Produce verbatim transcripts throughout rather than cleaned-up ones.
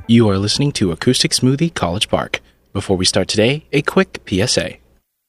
You are listening to Acoustic Smoothie College Park. Before we start today, a quick P S A.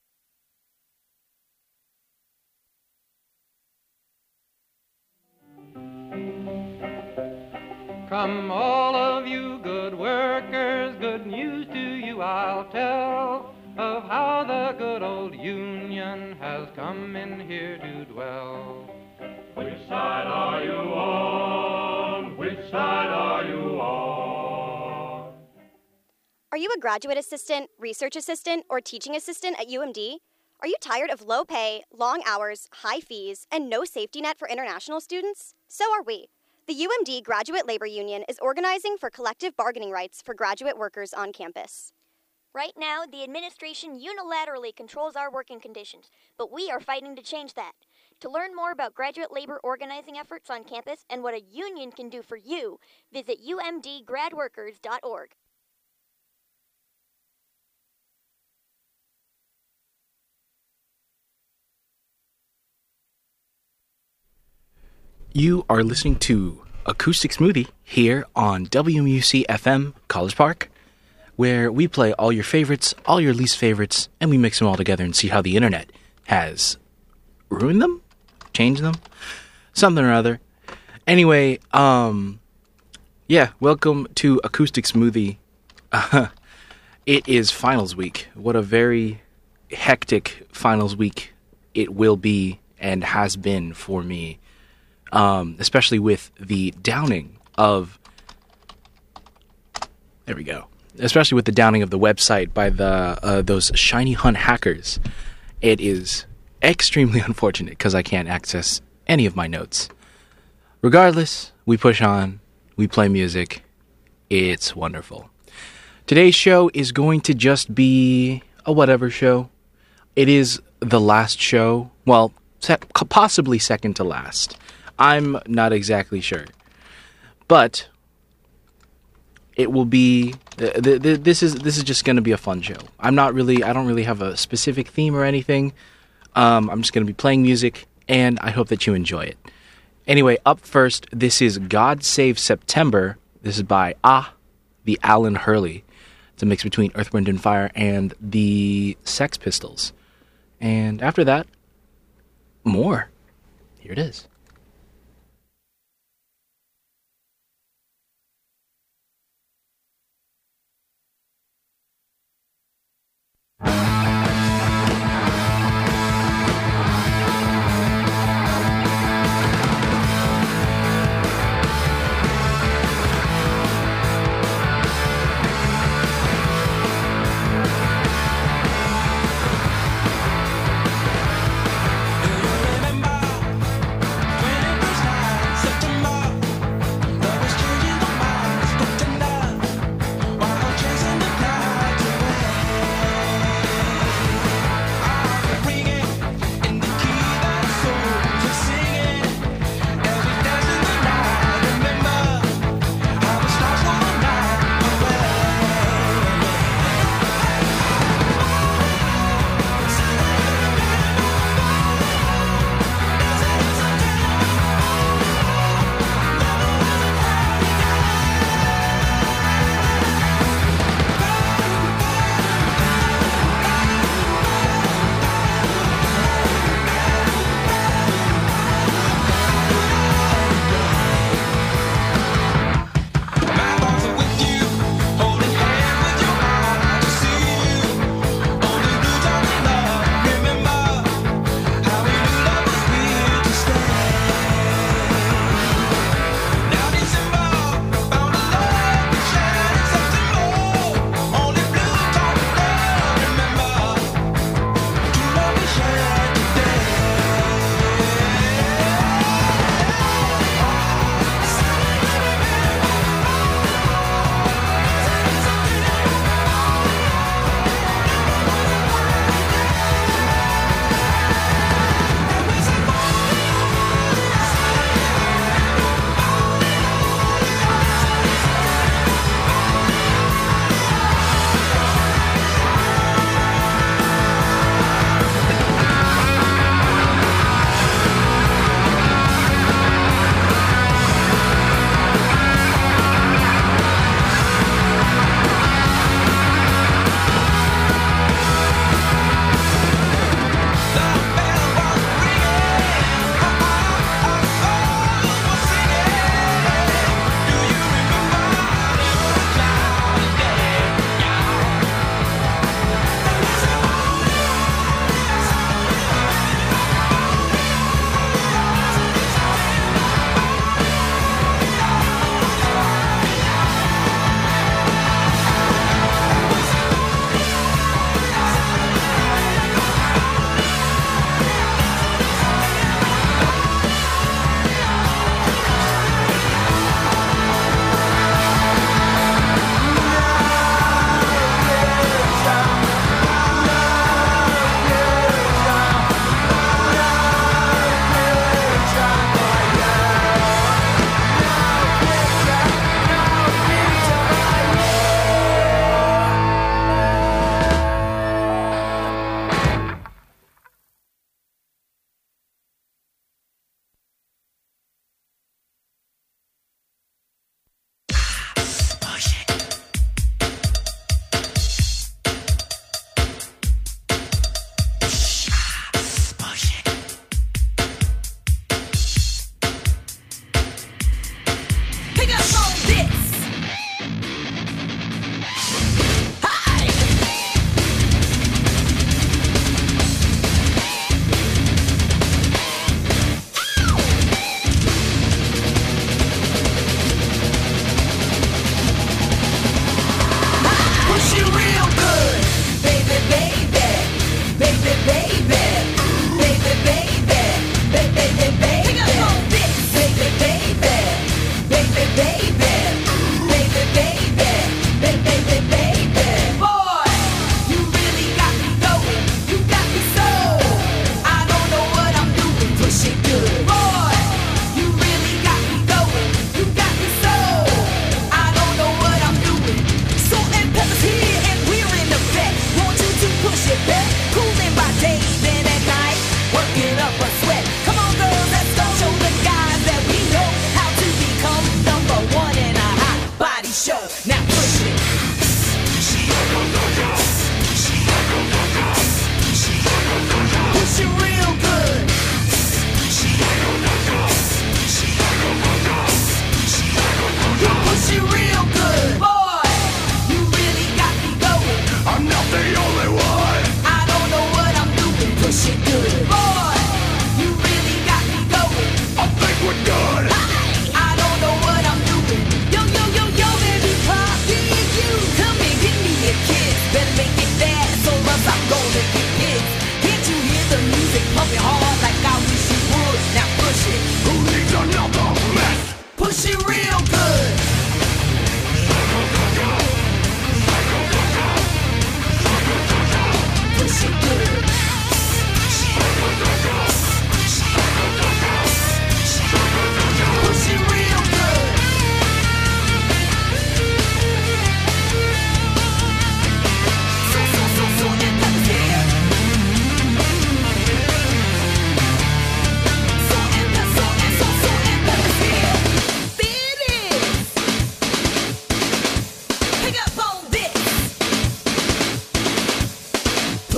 Come all of you good workers, good news to you I'll tell, of how the good old Union has come in here to dwell. Which side are you on? Which side are you on? Are you a graduate assistant, research assistant, or teaching assistant at U M D? Are you tired of low pay, long hours, high fees, and no safety net for international students? So are we. The U M D Graduate Labor Union is organizing for collective bargaining rights for graduate workers on campus. Right now, the administration unilaterally controls our working conditions, but we are fighting to change that. To learn more about graduate labor organizing efforts on campus and what a union can do for you, visit u m d grad workers dot org. You are listening to Acoustic Smoothie here on W M U C F M College Park, where we play all your favorites, all your least favorites, and we mix them all together and see how the internet has ruined them, changed them, something or other. Anyway, um, yeah, welcome to Acoustic Smoothie. Uh, it is finals week. What a very hectic finals week it will be and has been for me. Um, especially with the downing of, there we go, especially with the downing of the website by the uh, those Shiny Hunt hackers. It is extremely unfortunate because I can't access any of my notes. Regardless, we push on, we play music, it's wonderful. Today's show is going to just be a whatever show. It is the last show, well, sec- possibly second to last. I'm not exactly sure, but it will be. Th- th- th- this is this is just going to be a fun show. I'm not really. I don't really have a specific theme or anything. Um, I'm just going to be playing music, and I hope that you enjoy it. Anyway, up first, this is "God Save September." This is by Ah, the Alan Hurley. It's a mix between Earth, Wind and Fire and the Sex Pistols. And after that, more. Here it is.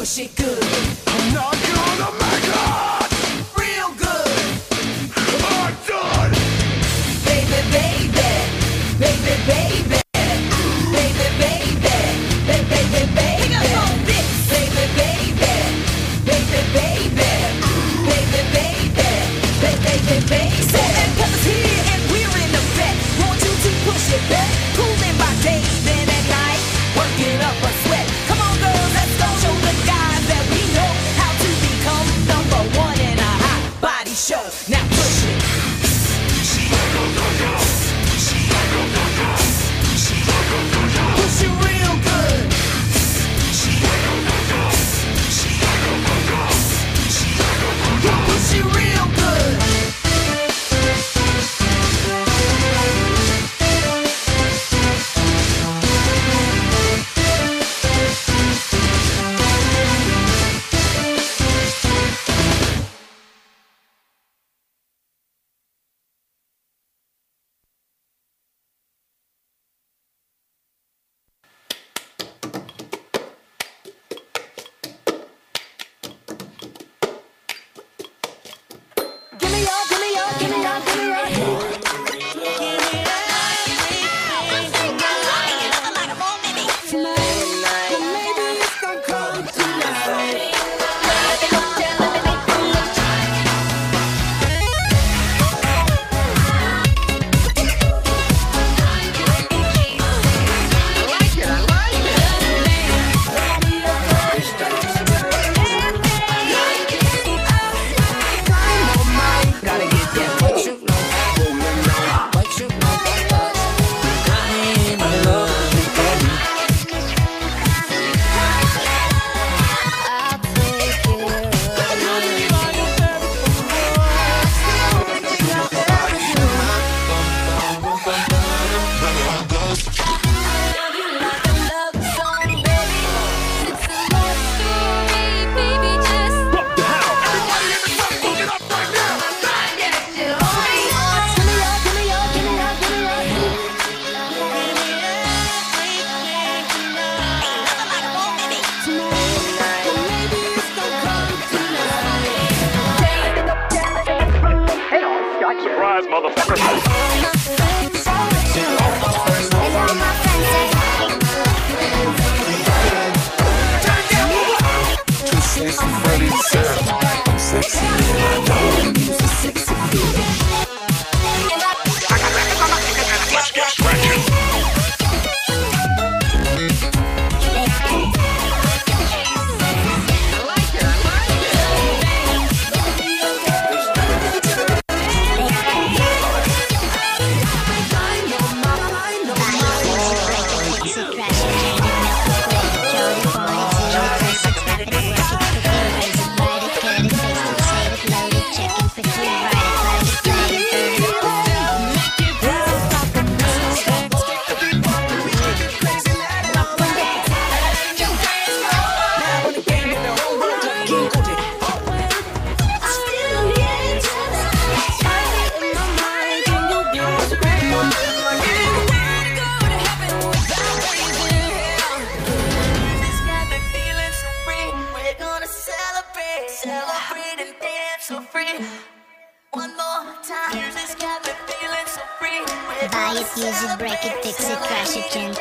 push it good. I'm not gonna make it real good. I'm done. Baby, baby, baby, baby, baby, baby, baby, baby, baby. Pick up on this. Baby, baby, baby, baby, baby, baby, baby, baby, baby. So and Pepper's here and we're in effect. Want you to push it back. Cooling my day, then at night, working up a sweat. Come on, girls, let's go show the guys that we know how to become number one in a hot body show. Now push it. Push it real good. Push it real good. Give me your, give me your, give me your, give me your. Maybe it's gonna come tonight. Gotta get that white shoot, no, white shoot, no, I'm in love with that. Surprise, motherfucker. Let's get scratching. Buy it, use it, break it, fix it, crash it, change.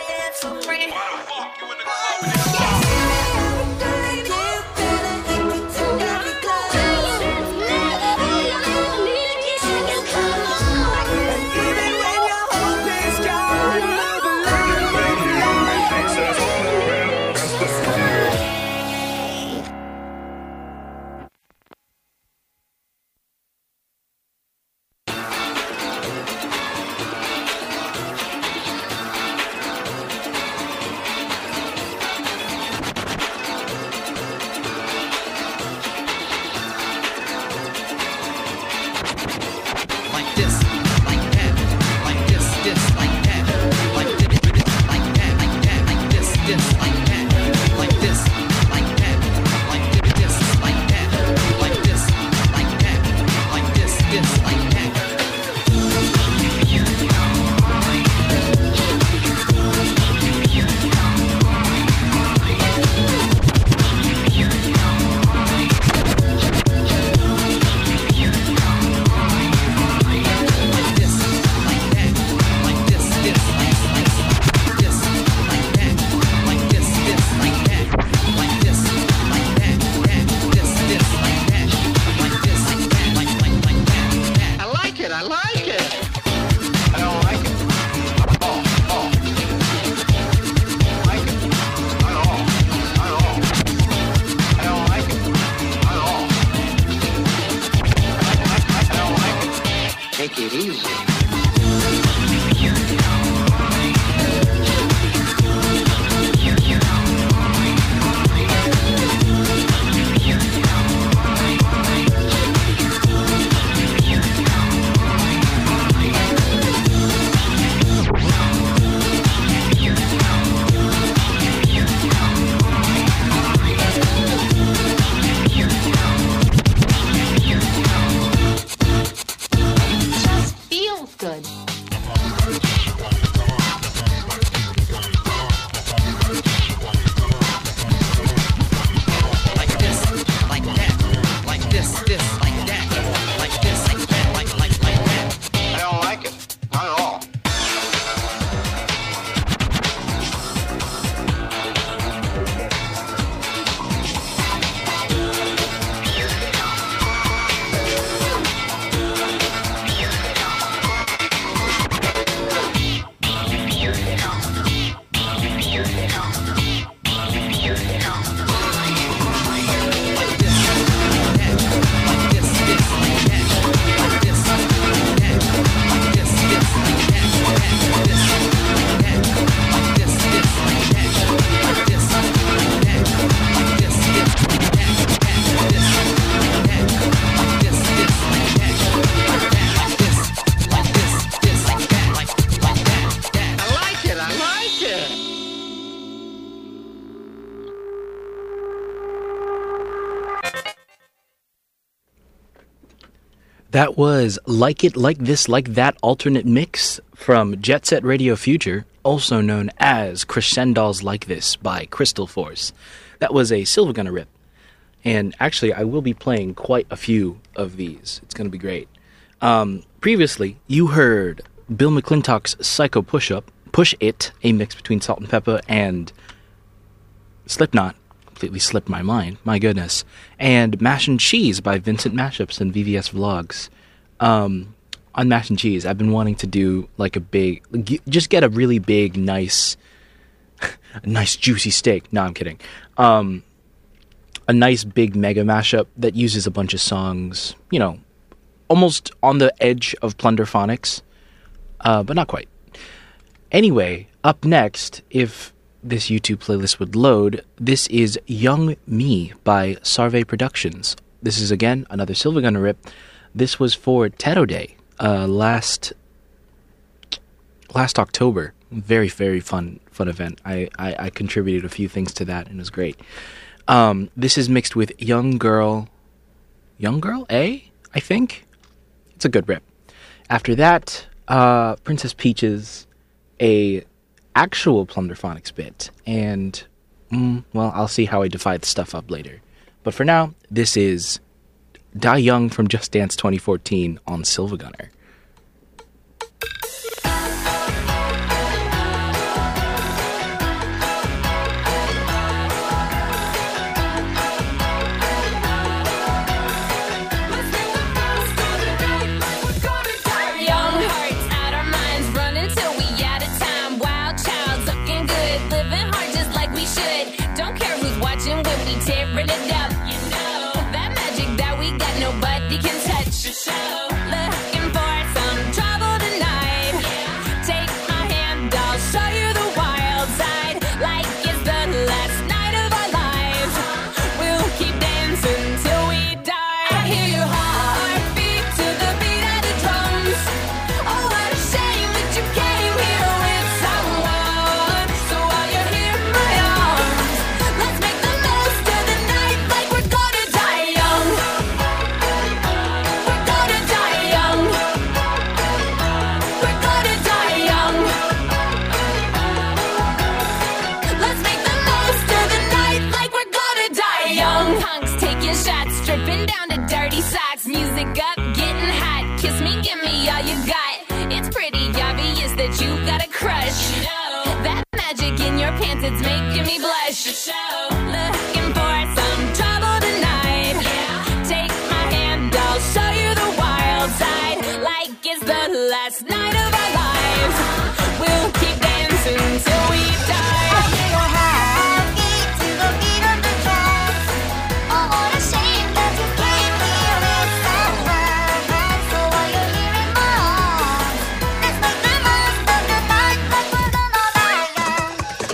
That was Like It, Like This, Like That alternate mix from Jet Set Radio Future, also known as Crescendos Like This by Crystal Force. That was a Silva Gunner rip. And actually, I will be playing quite a few of these. It's going to be great. Um, previously, you heard Bill McClintock's Psycho Push-Up, Push It, a mix between Salt and Pepper and Slipknot. Completely slipped my mind, my goodness. And Mash and Cheese by Vincent Mashups and V V S Vlogs. Um, on Mash and Cheese, I've been wanting to do like a big, just get a really big, nice, a nice juicy steak. No, I'm kidding. Um, a nice big mega mashup that uses a bunch of songs, you know, almost on the edge of Plunderphonics, uh, but not quite. Anyway, up next, if this YouTube playlist would load, this is Young Me by Sarve Productions. This is, again, another Silva Gunner rip. This was for Tato Day, uh, last last October. Very, very fun fun event. I, I, I contributed a few things to that, and it was great. Um, this is mixed with Young Girl... Young Girl A, I think? It's a good rip. After that, uh, Princess Peach's a... actual Plunderphonics bit, and, mm, well, I'll see how I divide the stuff up later. But for now, this is Die Young from Just Dance twenty fourteen on Silva Gunner. It's making me blush. Looking for some trouble tonight. Yeah. Take my hand, I'll show you the wild side. Like it's the last night of our lives. We'll keep dancing till we die. I feel your heartbeat to the beat of the drums. Oh, what a shame that you came here with someone. So while you're here in my arms, let's make the most of the night like we're gonna die young.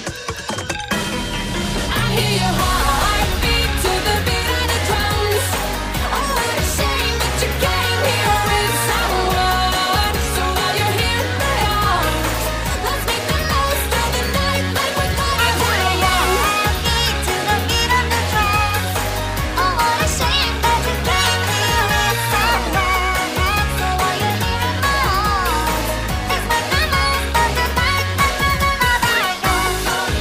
I hear your heartbeat to the beat of the drums. Oh, what a shame that you came here with someone. So while you're here in my arms, let's make the most of the night like we're gonna die young. Heartbeat to the beat of the drums. Oh, what a shame that you came here with someone. So while you're here in my arms, let's make the most of the night like we're gonna die young.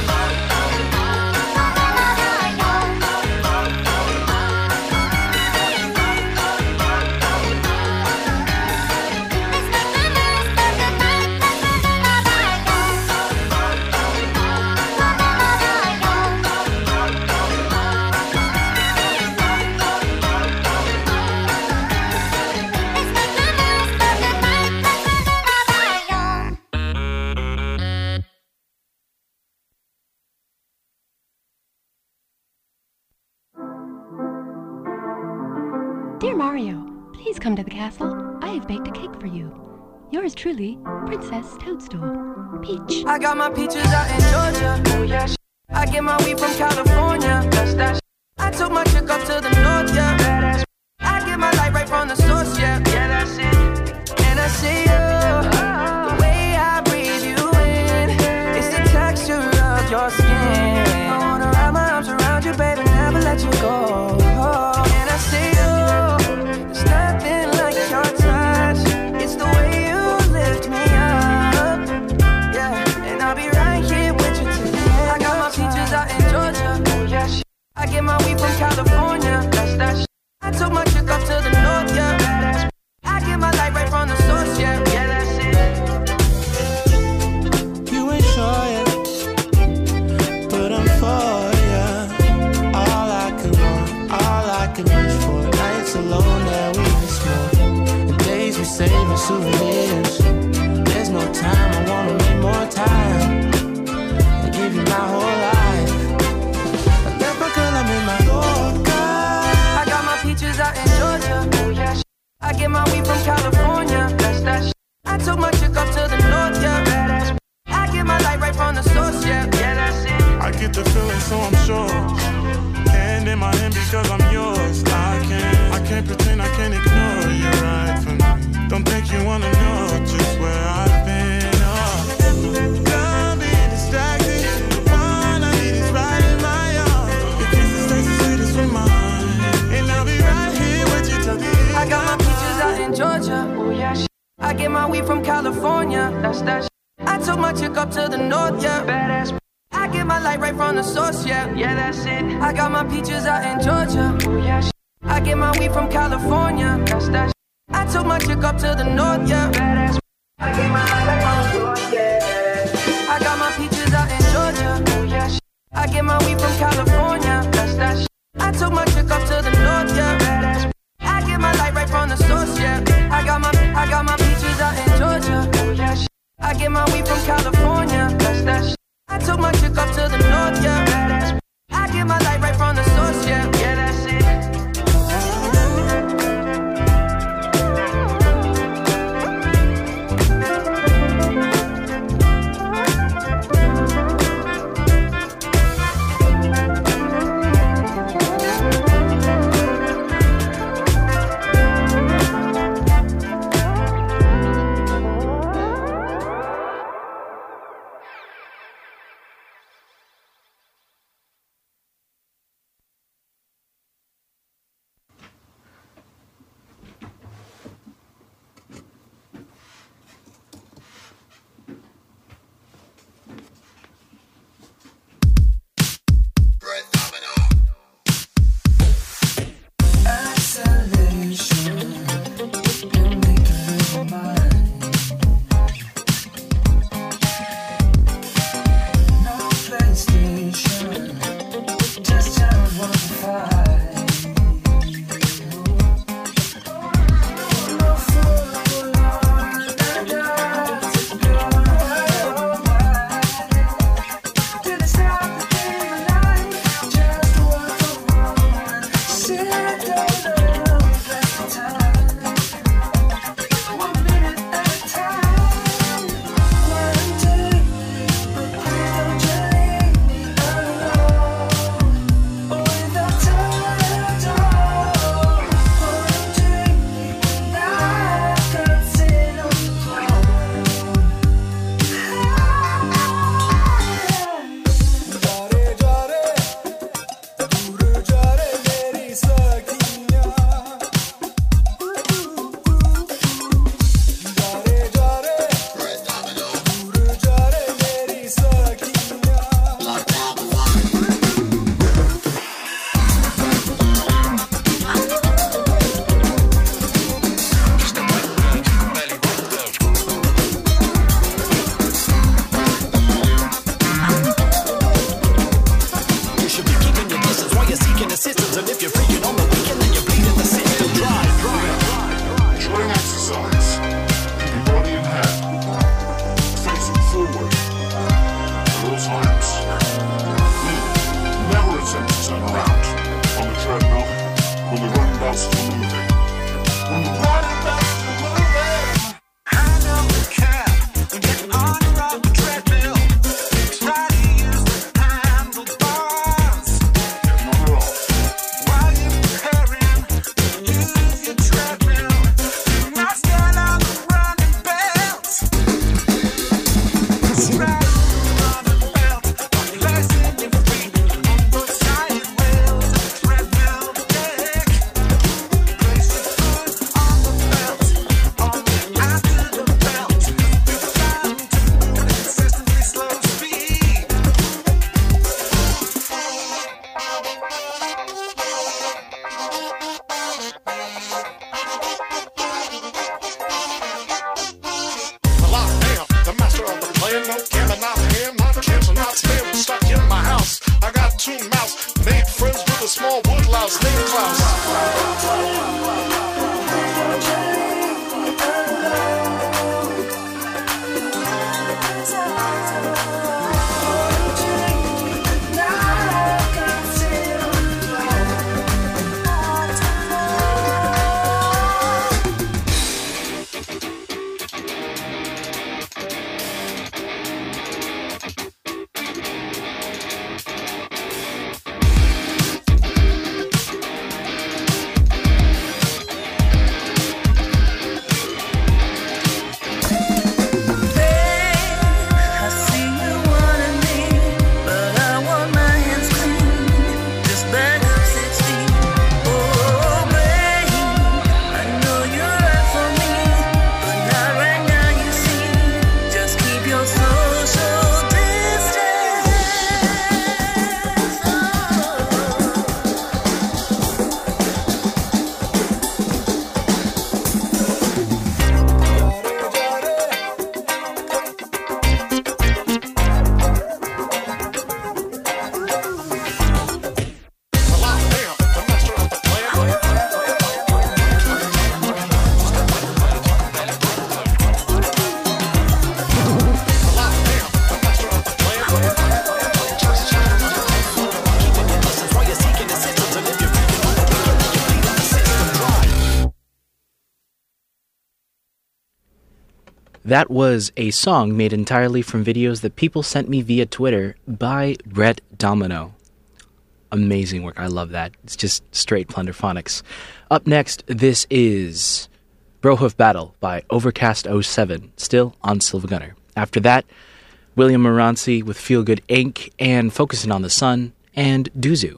Dear Mario, please come to the castle. I have baked a cake for you. Yours truly, Princess Toadstool. Peach. I got my peaches out in Georgia. Oh yeah. I get my weed from California. That's that. I took my chick up to the north, yeah. I get my light right from the source, yeah. Yeah, that's it. And I see you. The way I breathe you in, it's the texture of your skin. I wanna wrap my arms around you, baby, never let you go. And I see you. There's nothing like your souvenirs. There's no time, I wanna make more time and give you my whole life. I left my girl, I'm in my Yorker. I got my peaches out in Georgia. Oh yeah, sh- I get my weed from California. That's that sh- I took my chick up to the north, yeah. Badass. I get my light right from the source, yeah. Yeah, that's it. I get the feeling, so I'm sure. Hand in my hand because I'm yours. I can't, I can't pretend, I can't ignore you right from me. Don't think you wanna know just where I've been. Oh, don't be distracted. All I need is right in my arms. Your kisses taste the sweetest with mine, and I'll be right here with you till the end. I got my peaches out in Georgia. Oh yeah, sh- I get my weed from California. That's that. Sh- I took my chick up to the north, yeah. Badass. I get my light right from the source, yeah. Yeah, that's it. I got my peaches out in Georgia. Oh yeah, sh- I get my weed from California. That's that. Sh- I took my chick up to the north, yeah. Badass. I get my light right from the source, yeah. I got my peaches out in Georgia. Oh yeah, sh- I get my weed from California. That's that. Sh- I took my chick up to the north, yeah. Badass. I get my light right from the source, yeah. I got my, I got my peaches out in Georgia. Oh yeah, sh- I get my weed from California. That's that. Sh- I took my chick up to the north, yeah. Badass. I get my light right from the source, yeah. Yeah, that's it. Klaus. That was a song made entirely from videos that people sent me via Twitter by Brett Domino. Amazing work. I love that. It's just straight Plunderphonics. Up next, this is Brohoof Battle by Overcast oh seven, still on Silver Gunner. After that, William Moranci with Feel Good Incorporated and Focusing on the Sun and Duzu.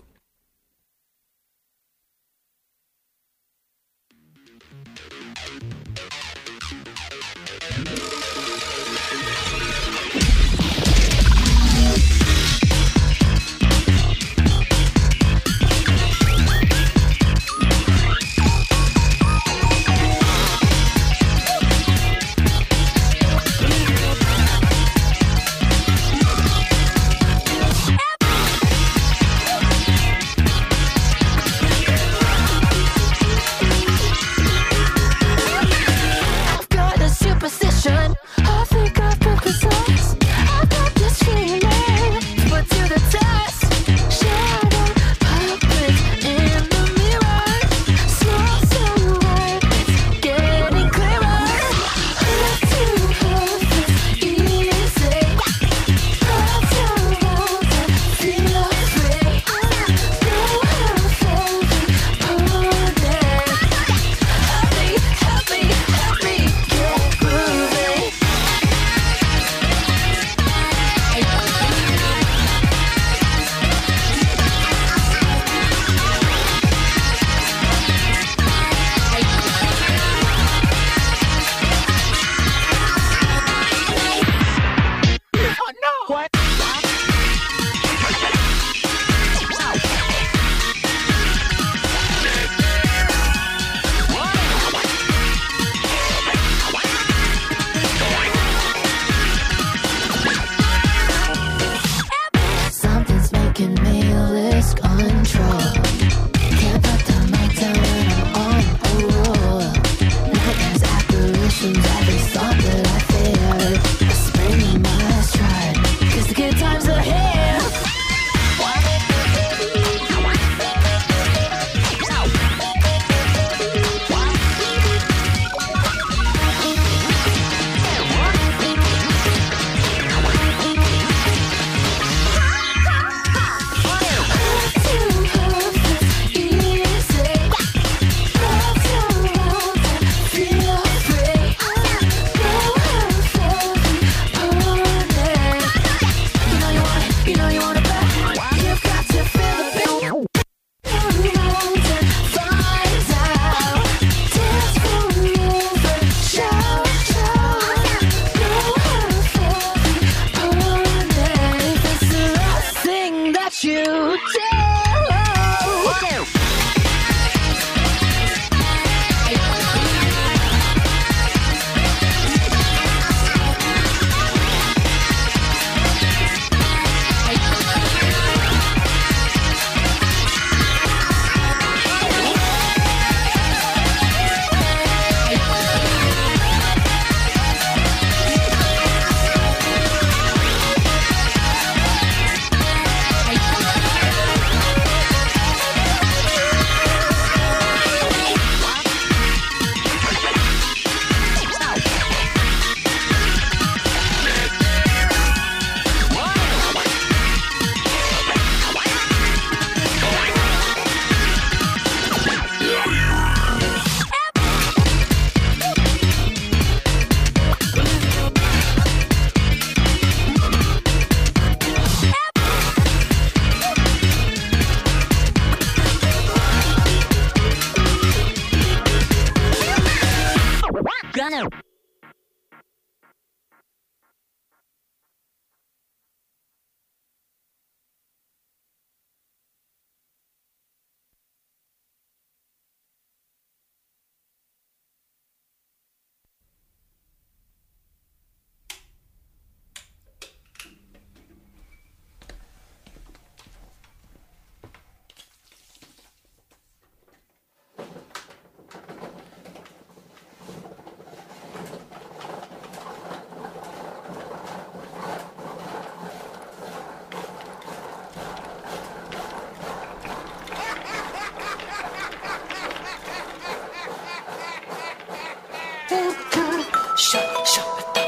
Shut, shut,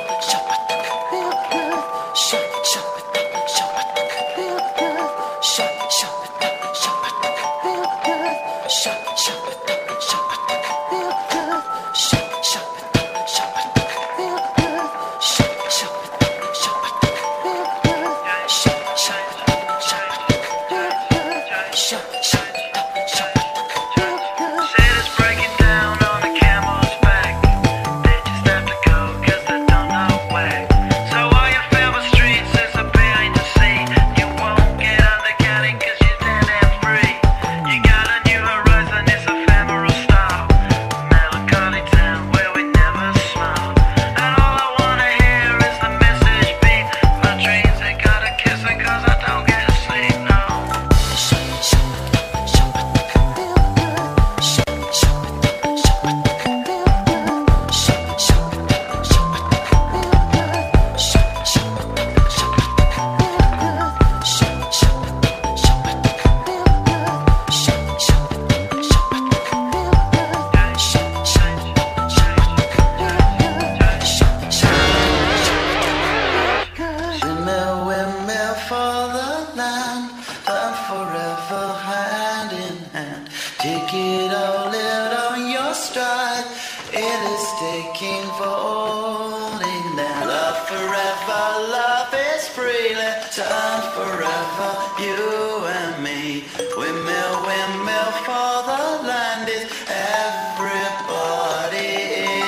forever hand in hand. Take it all, live on your stride. It is taking falling down. Love forever, love is freely time forever, you and me. Windmill, windmill for the land is everybody in.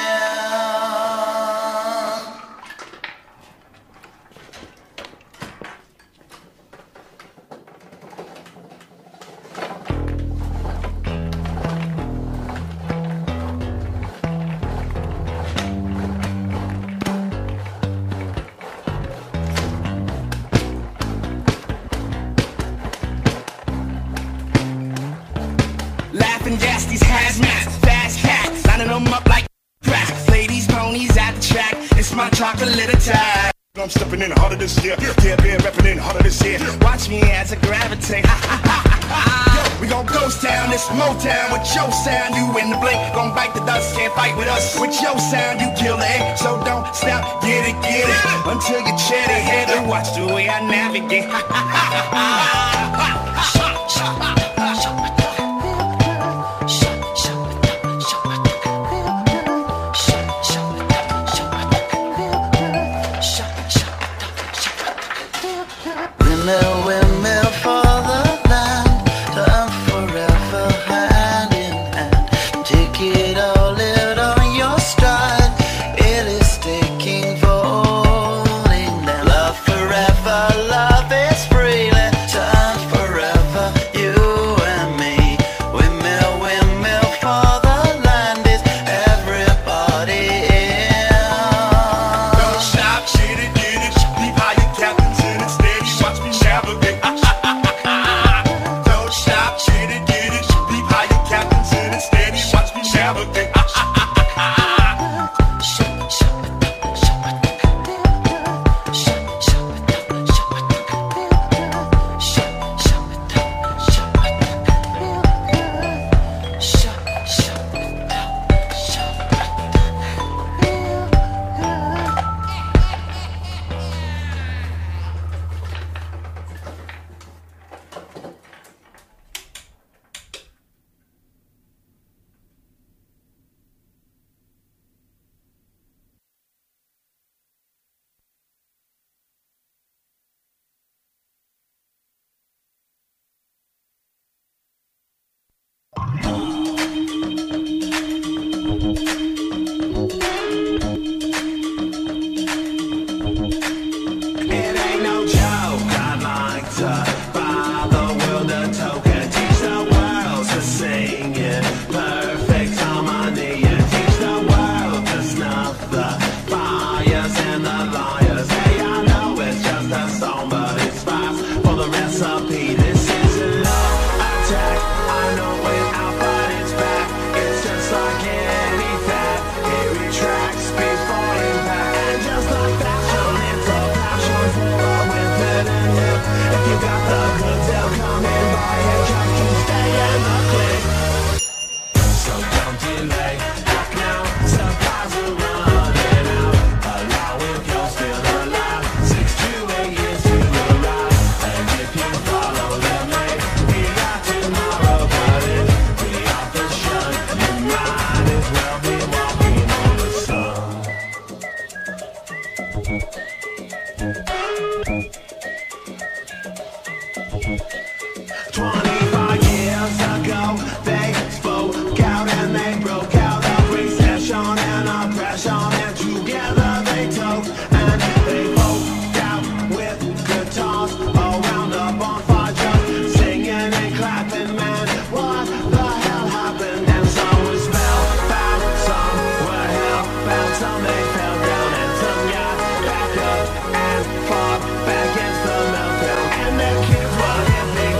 Laughing gas, these hazmats, fast cats, lining them up like crack. Ladies, ponies at the track, it's my chocolate attack. I'm stepping in harder this year. Yeah, been repping in harder this year. Watch me as I gravitate. Ha, ha, ha, ha, ha. We gon' ghost town, this Motown with your sound. You in the blink, gon' bite the dust, can't fight with us. With your sound, you kill it. So don't stop, get it, get it. Until you chat it, head and watch the way I navigate. Ha, ha, ha, ha, ha, ha, ha. Windmill, windmill for the land, time forever hand in hand. Take it all, live on your stride. It is taking falling down. Love forever, love is freely time forever, you and me. Windmill, windmill for the land is everybody in. Don't stop, get it, get it. Leave how your captain's in it steady. Watch me navigate. Don't stop, get it, get it. Leave how your captain's in it steady. Watch me navigate. It ain't no joke. I like to buy the world a token. Teach the world to sing in perfect harmony. And teach the world to snuff the fires and the liars. Hey, I know it's just a song, but it spies for the recipe. This is a love attack. I know it out, but it's back. It's just like any fat. It retracts before impact. And just like fashion, it's a passion full with it and you. If you got the goods, they'll come in by and just to stay in the click. So don't delay. Act now, supplies are running out. Allow if you're still alive. Six to eight years to arrive. And if you follow the main, we got tomorrow, but if we off the shun, you might as well be walking on the sun. Twenty-five years ago, they spoke out and they broke out of recession and oppression, and together they took and they spoke out with guitars around a bonfire, just singing and clapping. Man, what the hell happened? And some were spellbound, some were hellbound, some they fell down, and some got back up and fought back against the meltdown. And their kids were hippie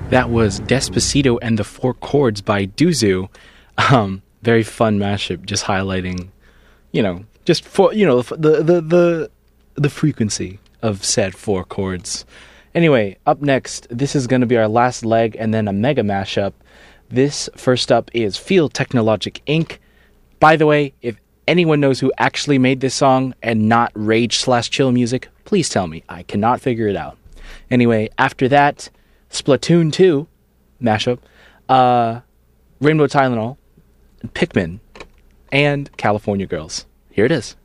That was Despacito and the Four Chords by Duzu. Um, very fun mashup, just highlighting, you know, just for you know the the the the frequency of said four chords. Anyway, up next, this is going to be our last leg, and then a mega mashup. This first up is Field Technologic Incorporated. By the way, if anyone knows who actually made this song and not rage slash chill music, please tell me. I cannot figure it out. Anyway, after that, Splatoon two mashup, uh, Rainbow Tylenol, Pikmin, and California Girls. Here it is.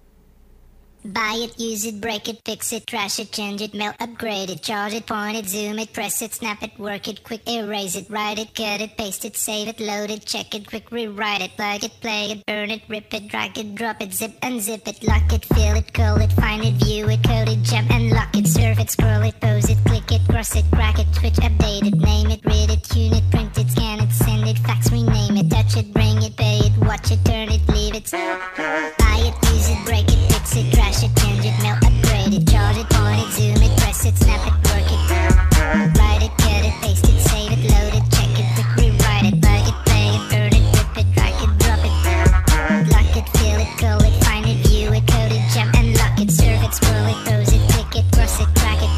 Buy it, use it, break it, fix it, trash it, change it, melt, upgrade it, charge it, point it, zoom it, press it, snap it, work it, quick erase it, write it, cut it, paste it, save it, load it, check it, quick rewrite it, plug it, play it, burn it, rip it, drag it, drop it, zip, unzip it, lock it, fill it, call it, find it, view it, code it, jump and lock it, surf it, scroll it, pose it, click it, cross it, crack it, switch, update it, name it, read it, tune it, print it, scan it, send it, fax, rename it, touch it, bring it, pay it, watch it, turn it, leave it, buy it, use it, break it, fix it, trash it, change it, melt, upgrade it, charge it, point it, zoom it, press it, snap it, work it, write it, cut it, paste it, save it, load it, check it, quick rewrite it, plug it, play it, burn it, rip it, drag it, drop it, lock it, fill it, call it, find it, view it, code it, jump and lock it, surf it, scroll it, pose it, click it, cross it, crack it,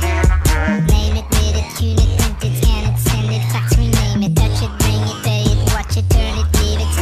name it, read it, tune it, print it, scan it, send it, fax, rename it, touch it, bring it, pay it, watch it, turn it, leave it.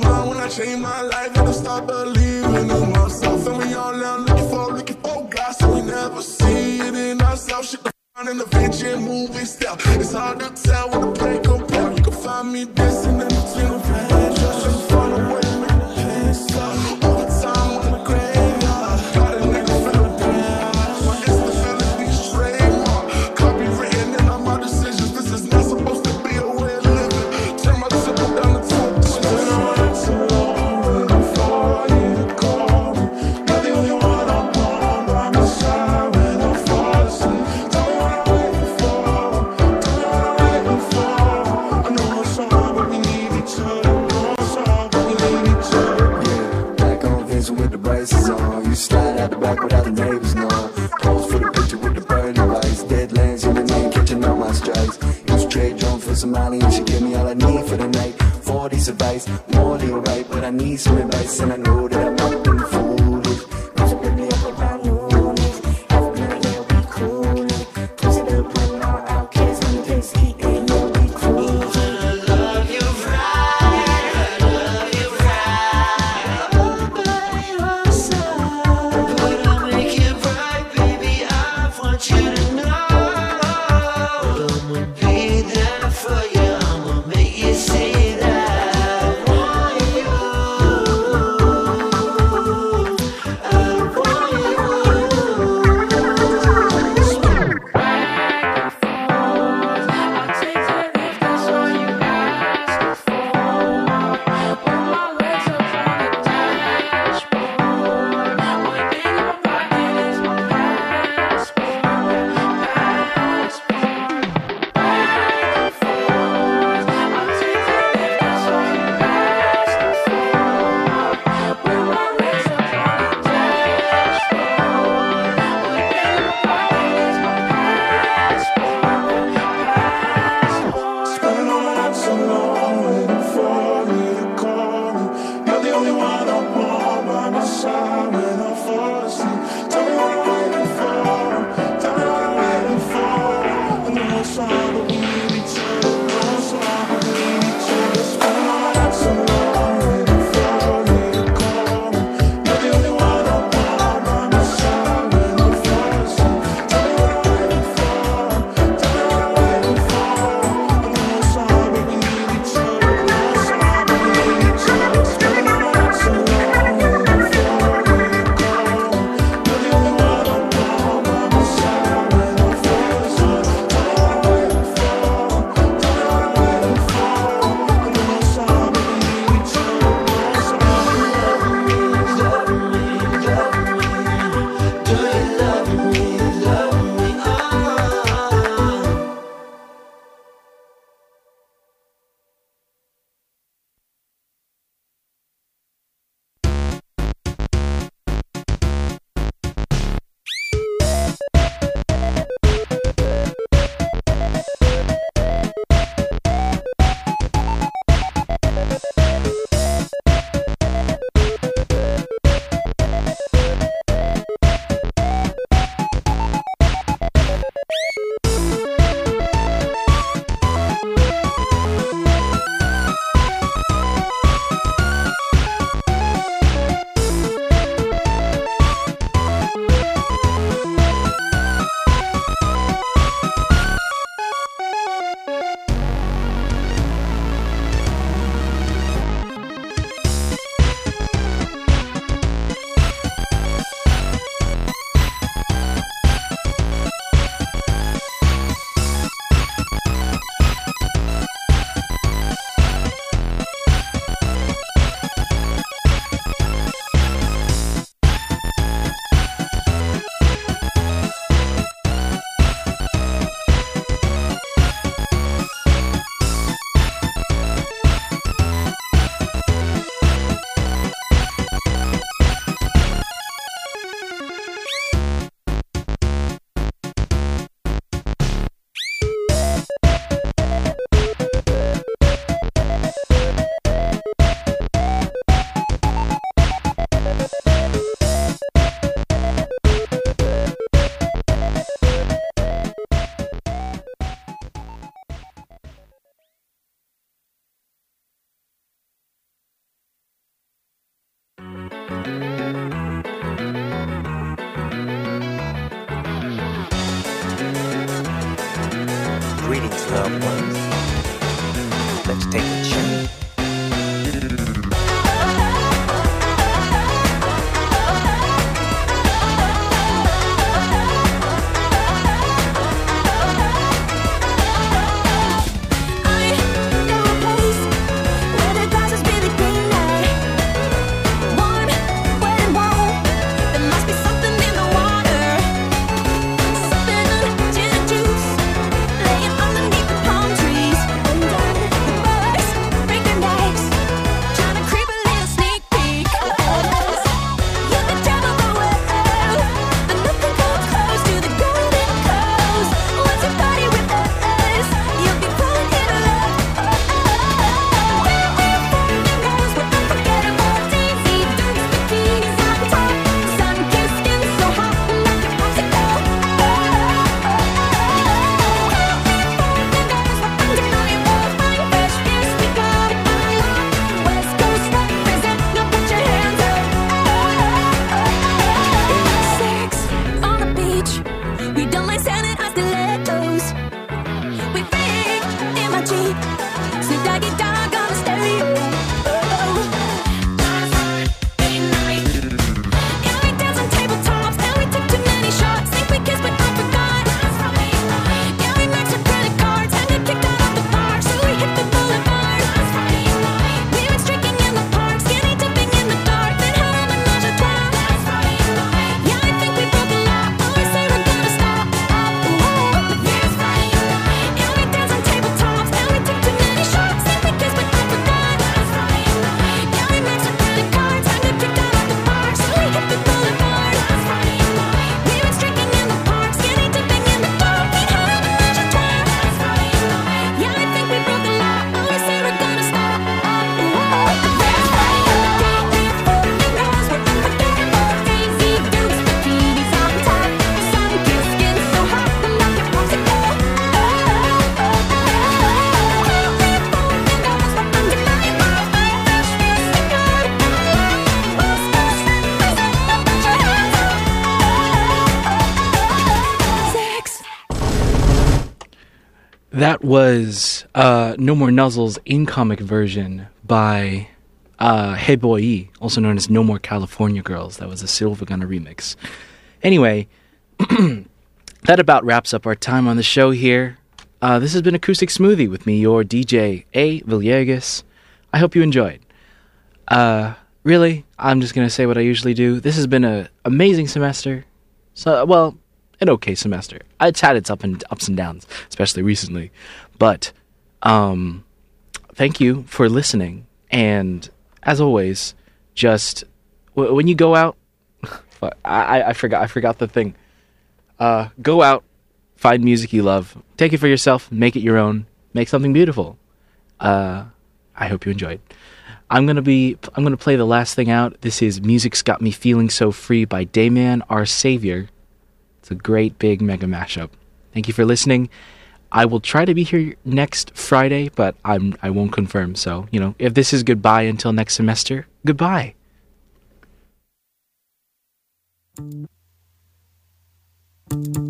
Change my life, I start believing in myself. And we all now looking for, looking for God. So see it in ourselves. She can find an adventure movie style. It's hard to tell when the play compare. You can find me dancing in between the pages. Just fun away, make the hands up. All the time on the graveyard. Got a nigga feeling bad. My instability's trademark. Copywritten in all my decisions. This is not supposed to be a way of living. Turn my simple down to two. Spend a night so long before you call me. You're the only one I want by my side when I fall asleep. Tell me what I'm waiting for. Tell me what I'm waiting for. I know it's hard, but we need each other. I know it's hard, but we need each other. Yeah, back on Vincent with the braces on. You slide out the back without the neighbors know. Pose for the picture with the pearly lights. Deadlands in the name, catching all my strikes. Use trade drone for Somali and she give me all I need for the night. forty's advice, more than right, but I need some advice and I know that I'm not being foolish. Cause I me up around noonish. Every night you'll be cool. Push it up when all outcasts when the place keep and you'll be cool. Love you right, love you right. Oh, by your side. But I'll make it right, baby. I want you to know. I'ma be there for you. I'ma make you see that I want you. loved ones. Let's take a journey. That was uh, No More Nuzzles in comic version by uh, Hey Boy E, also known as No More California Girls. That was a Silver Gunner remix. Anyway, that about wraps up our time on the show here. Uh, this has been Acoustic Smoothie with me, your D J A. Villegas. I hope you enjoyed. Uh, really, I'm just going to say what I usually do. This has been an amazing semester. So, well, an okay semester. It's had its up and ups and downs, especially recently. But um, thank you for listening. And as always, just w- when you go out, I, I, I forgot I forgot the thing. Uh, go out, find music you love, take it for yourself, make it your own, make something beautiful. Uh, I hope you enjoyed. I'm gonna be I'm gonna play the last thing out. This is Music's Got Me Feeling So Free by Dayman, Our Savior. It's a great big mega mashup. Thank you for listening. I will try to be here next Friday, but I'm I won't confirm. So, you know, if this is goodbye until next semester, goodbye. Thank you.